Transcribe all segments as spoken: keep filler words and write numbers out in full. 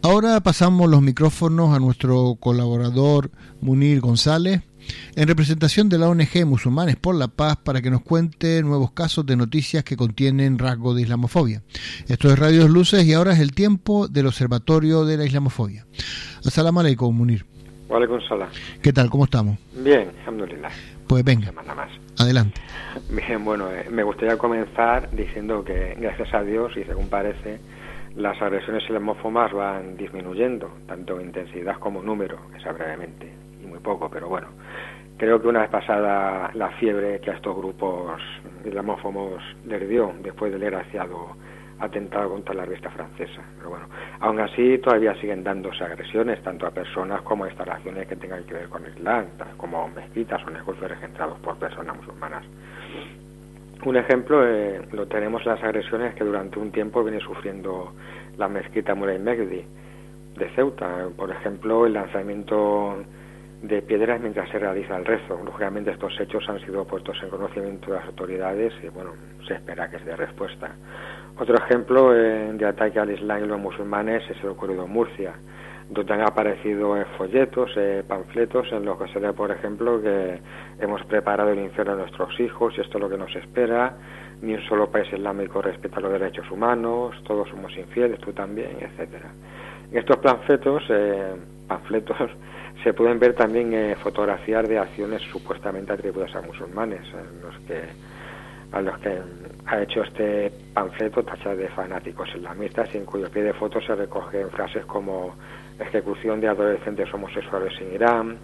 Ahora pasamos los micrófonos a nuestro colaborador Munir González, en representación de la O N G Musulmanes por la Paz, para que nos cuente nuevos casos de noticias que contienen rasgos de islamofobia. Esto es Radio Luces y ahora es el tiempo del Observatorio de la Islamofobia. As-salamu alaykum, Munir. Wa alaykum salam. ¿Qué tal? ¿Cómo estamos? Bien, alhamdulillah. Pues venga, semana más. Adelante. Bien, bueno, eh, me gustaría comenzar diciendo que, gracias a Dios, y según parece, las agresiones islamófobas van disminuyendo, tanto en intensidad como en número, que sea brevemente, y muy poco, pero bueno. Creo que una vez pasada la fiebre que a estos grupos islamófobos les dio después del desgraciado atentado contra la revista francesa. Pero bueno, aún así todavía siguen dándose agresiones tanto a personas como a instalaciones que tengan que ver con el Islam, como mezquitas o negocios regenerados por personas musulmanas. Un ejemplo eh, lo tenemos en las agresiones que durante un tiempo viene sufriendo la mezquita Mulay Mehdi de Ceuta. Por ejemplo, el lanzamiento de piedras mientras se realiza el rezo. Lógicamente estos hechos han sido puestos en conocimiento de las autoridades y bueno, se espera que se dé respuesta. Otro ejemplo eh, de ataque al Islam y los musulmanes es el ocurrido en Murcia, donde han aparecido eh, folletos, eh, panfletos en los que se ve, por ejemplo, que hemos preparado el infierno a nuestros hijos y esto es lo que nos espera, ni un solo país islámico respeta los derechos humanos, todos somos infieles, tú también, etcétera. En estos panfletos, eh, panfletos se pueden ver también eh, fotografías de acciones supuestamente atribuidas a musulmanes, en los que, a los que ha hecho este panfleto tachas de fanáticos islamistas y en cuyo pie de foto se recogen frases como ejecución de adolescentes homosexuales en Irán,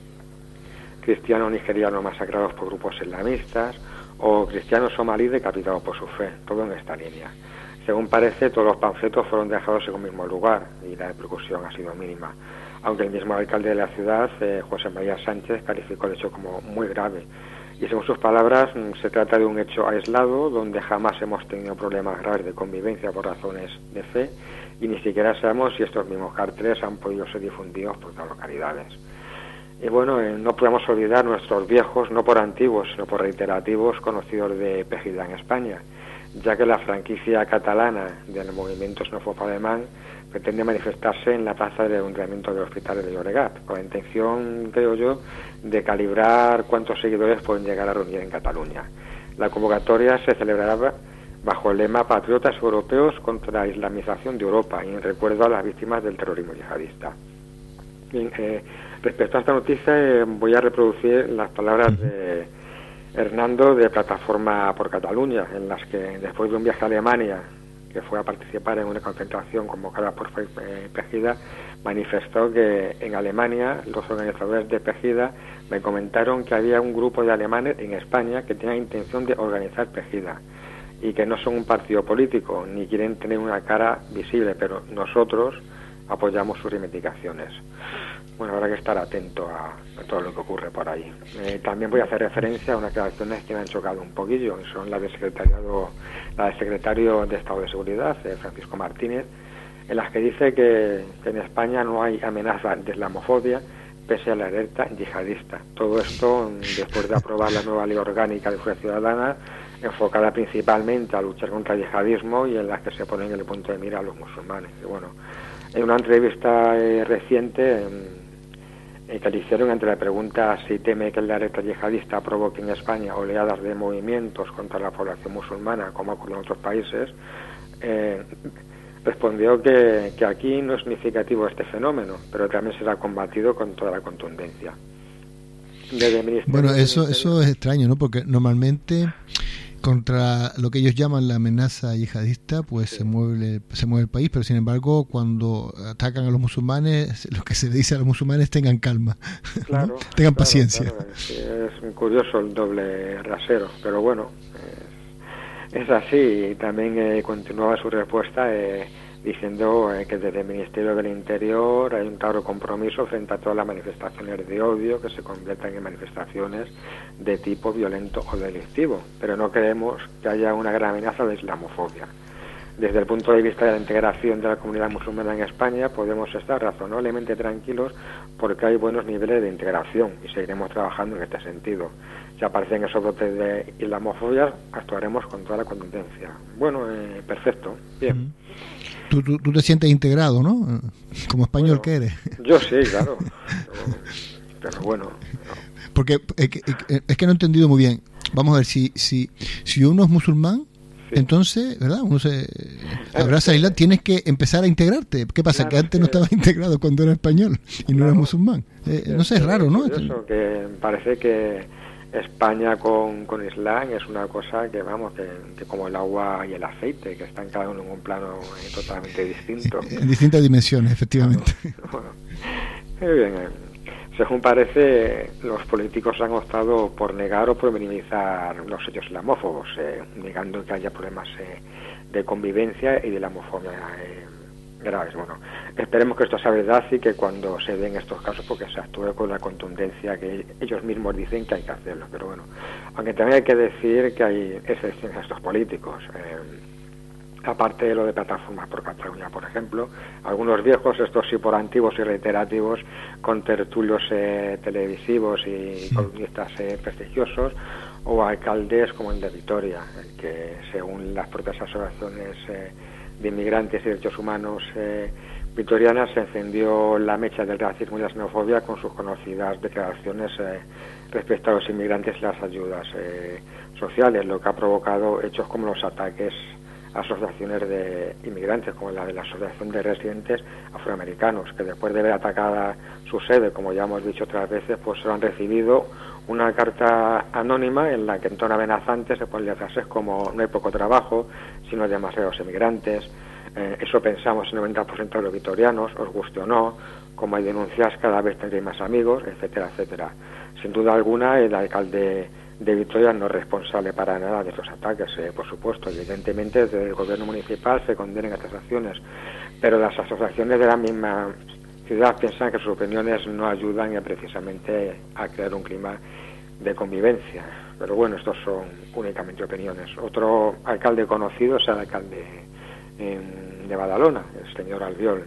cristianos nigerianos masacrados por grupos islamistas o cristianos somalíes decapitados por su fe, todo en esta línea. Según parece, todos los panfletos fueron dejados en un mismo lugar y la repercusión ha sido mínima, aunque el mismo alcalde de la ciudad, eh, José María Sánchez, calificó el hecho como muy grave. Y según sus palabras, se trata de un hecho aislado donde jamás hemos tenido problemas graves de convivencia por razones de fe y ni siquiera sabemos si estos mismos carteles han podido ser difundidos por otras localidades. Y bueno, eh, no podemos olvidar nuestros viejos, no por antiguos, sino por reiterativos conocidos de Pejida en España, ya que la franquicia catalana del movimiento xenófobo alemán pretende manifestarse en la plaza de ayuntamiento del Hospital de Llobregat, con la intención, creo yo, de calibrar cuántos seguidores pueden llegar a reunir en Cataluña. La convocatoria se celebrará bajo el lema Patriotas Europeos contra la Islamización de Europa y en recuerdo a las víctimas del terrorismo yihadista. Bien, eh, respecto a esta noticia eh, voy a reproducir las palabras de Hernando de Plataforma por Cataluña, en las que después de un viaje a Alemania, que fue a participar en una concentración convocada por Pejida, manifestó que en Alemania los organizadores de Pejida me comentaron que había un grupo de alemanes en España que tenía intención de organizar Pejida y que no son un partido político ni quieren tener una cara visible, pero nosotros apoyamos sus reivindicaciones. Bueno, habrá que estar atento a, a todo lo que ocurre por ahí. Eh, también voy a hacer referencia a unas declaraciones que me han chocado un poquillo, y son las del secretariado, la del secretario de Estado de Seguridad, eh, Francisco Martínez, en las que dice que, que en España no hay amenaza de islamofobia pese a la alerta yihadista. Todo esto después de aprobar la nueva ley orgánica de seguridad ciudadana, enfocada principalmente a luchar contra el yihadismo y en las que se ponen en el punto de mira a los musulmanes. Y bueno, en una entrevista eh, reciente eh, que le hicieron ante la pregunta si teme que la alerta yihadista provoque en España oleadas de movimientos contra la población musulmana, como ha ocurrido en otros países, eh, respondió que, que aquí no es significativo este fenómeno, pero también será combatido con toda la contundencia. Bueno, eso, eso es extraño, ¿no? Porque normalmente contra lo que ellos llaman la amenaza yihadista, pues sí. se mueve se mueve el país, pero sin embargo cuando atacan a los musulmanes, lo que se le dice a los musulmanes, tengan calma, claro, ¿no? tengan claro, paciencia. Claro. Sí, es curioso el doble rasero, pero bueno, es, es así. Y también eh, continuaba su respuesta eh, diciendo eh, que desde el Ministerio del Interior hay un claro compromiso frente a todas las manifestaciones de odio que se conviertan en manifestaciones de tipo violento o delictivo, pero no creemos que haya una gran amenaza de islamofobia. desde el punto de vista de la integración de la comunidad musulmana en España, podemos estar razonablemente tranquilos porque hay buenos niveles de integración y seguiremos trabajando en este sentido. Si aparecen esos brotes de islamofobia, actuaremos con toda la contundencia. Bueno, eh, perfecto, bien. Tú, tú, tú te sientes integrado, ¿no? Como español bueno, que eres. Yo sí, claro. Pero, pero bueno. No. Porque es que, es que no he entendido muy bien. Vamos a ver, si si si uno es musulmán, sí. Entonces, ¿verdad? Uno se abraza al Islam, tienes que empezar a integrarte. ¿Qué pasa? Claro, que antes no estabas integrado cuando eras español y no claro. eras musulmán. Eh, no sé, es raro, ¿no? Eso, que parece que España con, con Islam es una cosa que, vamos, que, que como el agua y el aceite, que están cada uno en un plano totalmente distinto. En distintas dimensiones, efectivamente. Bueno, muy bien. Eh. Según parece, los políticos han optado por negar o por minimizar los hechos islamófobos, eh, negando que haya problemas eh, de convivencia y de la homofobia eh, graves. Bueno, esperemos que esto sea verdad y que cuando se den estos casos, porque se actúe con la contundencia que ellos mismos dicen que hay que hacerlo. Pero bueno, aunque también hay que decir que hay excepciones a estos políticos. Eh, aparte de lo de Plataforma por Cataluña, por ejemplo, algunos viejos, estos sí por antiguos y reiterativos, con tertulios eh, televisivos y columnistas eh, prestigiosos, o alcaldes como el de Vitoria, que según las propias asociaciones eh, de inmigrantes y derechos humanos eh, vitorianas, se encendió la mecha del racismo y la xenofobia con sus conocidas declaraciones eh, respecto a los inmigrantes y las ayudas eh, sociales, lo que ha provocado hechos como los ataques asociaciones de inmigrantes, como la de la Asociación de Residentes Afroamericanos, que después de ver atacada su sede, como ya hemos dicho otras veces, pues solo han recibido una carta anónima en la que en tono amenazante se ponen frases como no hay poco trabajo, sino demasiados inmigrantes, eh, eso pensamos el noventa por ciento de los vitorianos, os guste o no, como hay denuncias cada vez tendréis más amigos, etcétera, etcétera. Sin duda alguna, el alcalde de Vitoria no es responsable para nada de estos ataques, eh, por supuesto. Evidentemente, desde el gobierno municipal se condenan estas acciones, pero las asociaciones de la misma ciudad piensan que sus opiniones no ayudan eh, precisamente a crear un clima de convivencia. Pero bueno, estos son únicamente opiniones. Otro alcalde conocido es el alcalde eh, de Badalona, el señor Albiol.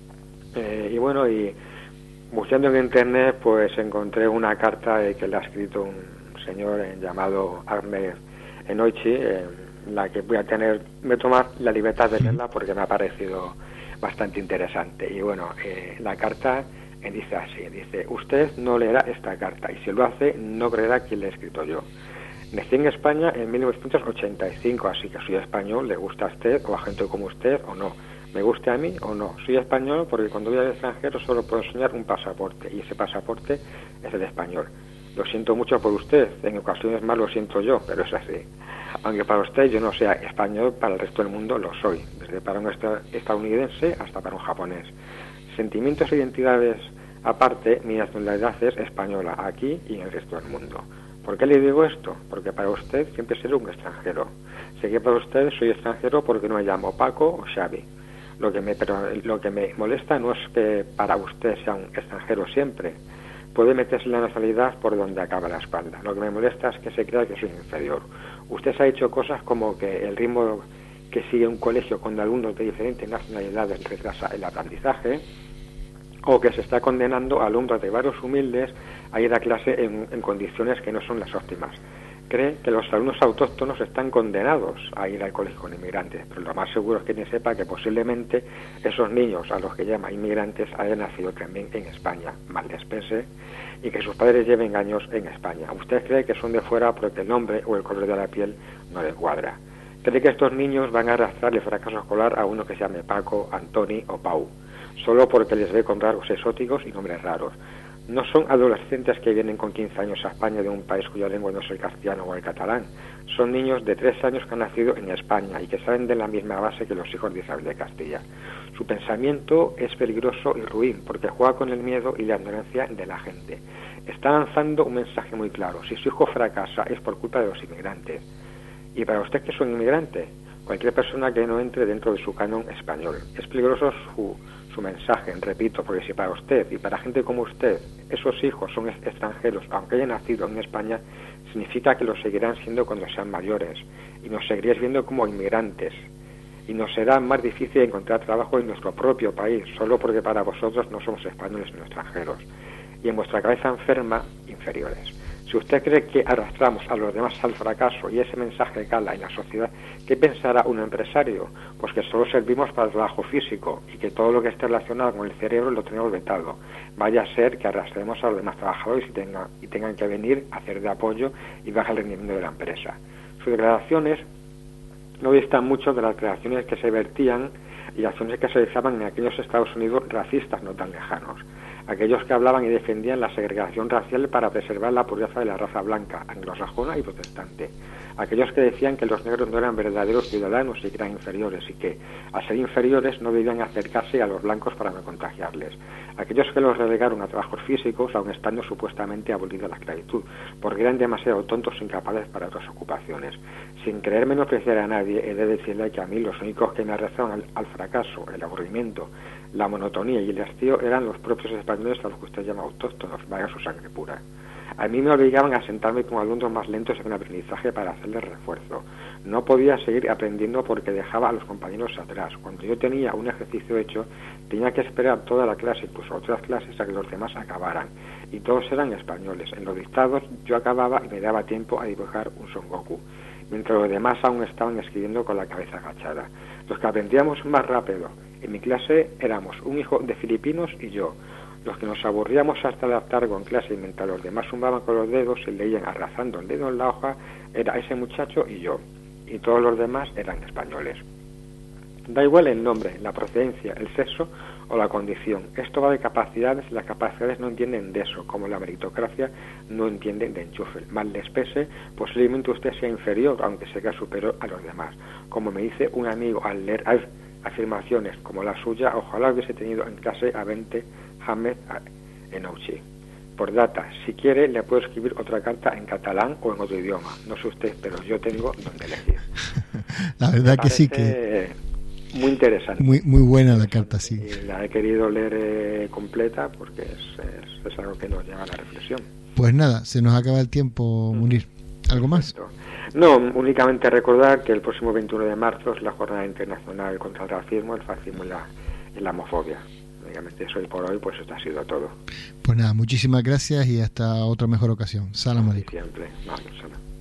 Eh, y bueno, y buscando en internet, pues encontré una carta eh, que le ha escrito un señor eh, llamado Ahmed Enoichi, eh, la que voy a tener, me tomar la libertad de leerla porque me ha parecido bastante interesante. Y bueno, eh, la carta eh, dice así, dice: usted no leerá esta carta y si lo hace no creerá quién le he escrito yo. Nací en España en mil novecientos ochenta y cinco, así que soy español, le gusta a usted o a gente como usted o no. Me guste a mí o no. Soy español porque cuando voy al extranjero solo puedo enseñar un pasaporte y ese pasaporte es el español. Lo siento mucho por usted, en ocasiones más lo siento yo, pero es así. Aunque para usted yo no sea español, para el resto del mundo lo soy, desde para un estadounidense hasta para un japonés. Sentimientos e identidades aparte, mi nacionalidad es española, aquí y en el resto del mundo. ¿Por qué le digo esto? Porque para usted siempre seré un extranjero. Sé que para usted soy extranjero porque no me llamo Paco o Xavi. Lo que me, pero lo que me molesta no es que para usted sea un extranjero siempre. Puede meterse la nacionalidad por donde acaba la espalda. Lo que me molesta es que se crea que soy inferior. Usted ha hecho cosas como que el ritmo que sigue un colegio con alumnos de diferentes nacionalidades retrasa el aprendizaje, o que se está condenando a alumnos de varios humildes a ir a clase en, en condiciones que no son las óptimas. Cree que los alumnos autóctonos están condenados a ir al colegio con inmigrantes, pero lo más seguro es que ni sepa que posiblemente esos niños a los que llama inmigrantes hayan nacido también en España, mal les pese, y que sus padres lleven años en España. Usted cree que son de fuera porque el nombre o el color de la piel no les cuadra. Cree que estos niños van a arrastrar el fracaso escolar a uno que se llame Paco, Antoni o Pau, solo porque les ve con rasgos exóticos y nombres raros. No son adolescentes que vienen con quince años a España de un país cuya lengua no es el castellano o el catalán. Son niños de tres años que han nacido en España y que salen de la misma base que los hijos de Isabel de Castilla. Su pensamiento es peligroso y ruin porque juega con el miedo y la ignorancia de la gente. Está lanzando un mensaje muy claro. Si su hijo fracasa es por culpa de los inmigrantes. Y para usted, que es un inmigrante, cualquier persona que no entre dentro de su canon español. Es peligroso su... su mensaje, repito, porque si para usted y para gente como usted esos hijos son extranjeros, aunque hayan nacido en España, significa que lo seguirán siendo cuando sean mayores y nos seguiríais viendo como inmigrantes. y nos será más difícil encontrar trabajo en nuestro propio país, solo porque para vosotros no somos españoles sino extranjeros, y en vuestra cabeza enferma, inferiores. Si usted cree que arrastramos a los demás al fracaso y ese mensaje cala en la sociedad, ¿qué pensará un empresario? Pues que solo servimos para el trabajo físico y que todo lo que esté relacionado con el cerebro lo tenemos vetado. Vaya a ser que arrastremos a los demás trabajadores y tengan, y tengan que venir a hacer de apoyo y baja el rendimiento de la empresa. Sus declaraciones no distan mucho de las declaraciones que se vertían y acciones que se realizaban en aquellos Estados Unidos racistas no tan lejanos. Aquellos que hablaban y defendían la segregación racial para preservar la pureza de la raza blanca, anglosajona y protestante. Aquellos que decían que los negros no eran verdaderos ciudadanos y que eran inferiores y que, al ser inferiores, no debían acercarse a los blancos para no contagiarles. Aquellos que los relegaron a trabajos físicos, aun estando supuestamente abolida la esclavitud, porque eran demasiado tontos e incapaces para otras ocupaciones. Sin querer menospreciar a nadie, he de decirle que a mí los únicos que me arrastraron al, al fracaso, el aburrimiento, la monotonía y el hastío eran los propios españoles a los que usted llama autóctonos, vaya su sangre pura. A mí me obligaban a sentarme con alumnos más lentos en un aprendizaje para hacerles refuerzo. No podía seguir aprendiendo porque dejaba a los compañeros atrás. Cuando yo tenía un ejercicio hecho, tenía que esperar toda la clase, incluso otras clases, a que los demás acabaran. Y todos eran españoles. En los dictados yo acababa y me daba tiempo a dibujar un Son Goku, mientras los demás aún estaban escribiendo con la cabeza agachada. Los que aprendíamos más rápido en mi clase éramos un hijo de filipinos y yo. Los que nos aburríamos hasta el hartazgo en clase y mientras los demás zumbaban con los dedos y leían arrasando el dedo en la hoja, era ese muchacho y yo. Y todos los demás eran españoles. Da igual el nombre, la procedencia, el sexo o la condición. Esto va de capacidades y las capacidades no entienden de eso, como la meritocracia no entiende de enchufe. Mal les pese, posiblemente usted sea inferior, aunque sea superior a los demás. Como me dice un amigo al leer afirmaciones como la suya, ojalá hubiese tenido en clase a veinte Hamed Enouchi. Por data, si quiere le puedo escribir otra carta en catalán o en otro idioma. No sé usted, pero yo tengo donde elegir. La verdad que sí que muy interesante. Muy muy buena la carta, sí. Y la he querido leer eh, completa porque es, es, es algo que nos lleva a la reflexión. Pues nada, se nos acaba el tiempo, Munir. ¿Algo más? No, únicamente recordar que el próximo veintiuno de marzo es la Jornada Internacional contra el Racismo, el Fascismo y la, y la Homofobia. Únicamente eso, y por hoy pues esto ha sido todo. Pues nada, muchísimas gracias y hasta otra mejor ocasión. Salam alaikum. Siempre. Vale, salam.